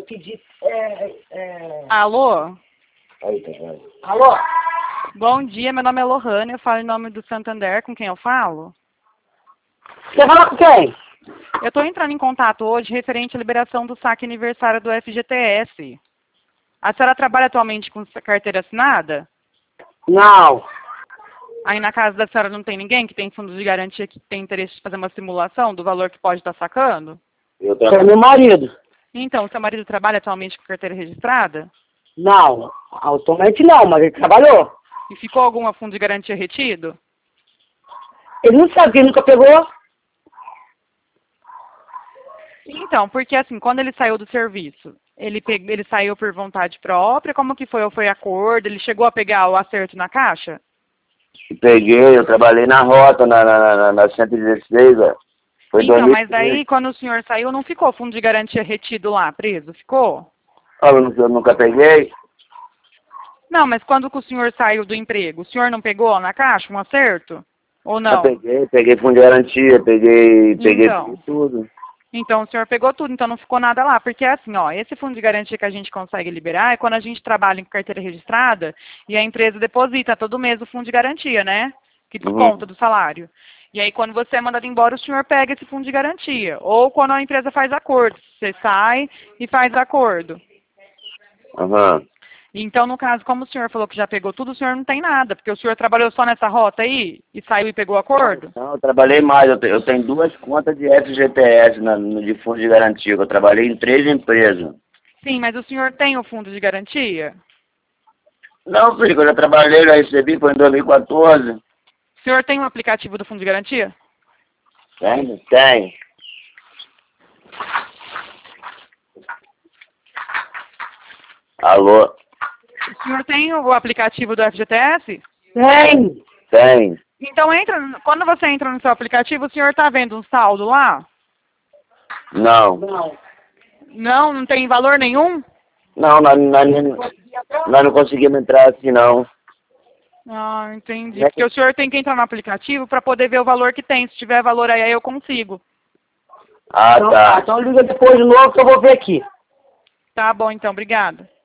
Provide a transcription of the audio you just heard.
pedi... Alô? Aí, tá vendo? Alô? Bom dia, meu nome é Lohane, eu falo em nome do Santander, com quem eu falo? Você fala com quem? Eu estou entrando em contato hoje referente à liberação do saque aniversário do FGTS. A senhora trabalha atualmente com carteira assinada? Não. Aí na casa da senhora não tem ninguém que tem fundo de garantia que tem interesse de fazer uma simulação do valor que pode estar sacando? É meu marido. Então, seu marido trabalha atualmente com carteira registrada? Não. Atualmente não, mas ele trabalhou. E ficou algum fundo de garantia retido? Ele não sabe que ele nunca pegou. Então, porque assim, quando ele saiu do serviço, ele saiu por vontade própria? Como que foi? Ou foi acordo? Ele chegou a pegar o acerto na caixa? Peguei, eu trabalhei na rota, na 116, ó. Foi Então, 2013. mas aí quando o senhor saiu, não ficou fundo de garantia retido lá, preso? Ficou? Eu nunca peguei. Não, mas quando que o senhor saiu do emprego, o senhor não pegou na caixa um acerto? Ou Eu não? peguei fundo de garantia, peguei Então. tudo. Então, o senhor pegou tudo, então não ficou nada lá. Porque assim, ó, esse fundo de garantia que a gente consegue liberar é quando a gente trabalha em carteira registrada e a empresa deposita todo mês o fundo de garantia, né? Que desconta do salário. E aí, quando você é mandado embora, o senhor pega esse fundo de garantia. Ou quando a empresa faz acordo. Você sai e faz acordo. Aham. Então, no caso, como o senhor falou que já pegou tudo, o senhor não tem nada. Porque o senhor trabalhou só nessa rota aí e saiu e pegou acordo? Não, eu trabalhei mais. Eu tenho 2 contas de FGTS de fundo de garantia. Eu trabalhei em 3 empresas. Sim, mas o senhor tem o fundo de garantia? Não, filho, eu já trabalhei, já recebi, foi em 2014. O senhor tem um aplicativo do fundo de garantia? Tem. Alô? O senhor tem o aplicativo do FGTS? Tem. Tem. Então, quando você entra no seu aplicativo, o senhor está vendo um saldo lá? Não. Não. Não tem valor nenhum? Não, nós não conseguimos entrar assim, não. Ah, entendi. Porque o senhor tem que entrar no aplicativo para poder ver o valor que tem. Se tiver valor aí eu consigo. Ah, Então, tá. então liga depois de novo que eu vou ver aqui. Tá bom, então. Obrigada.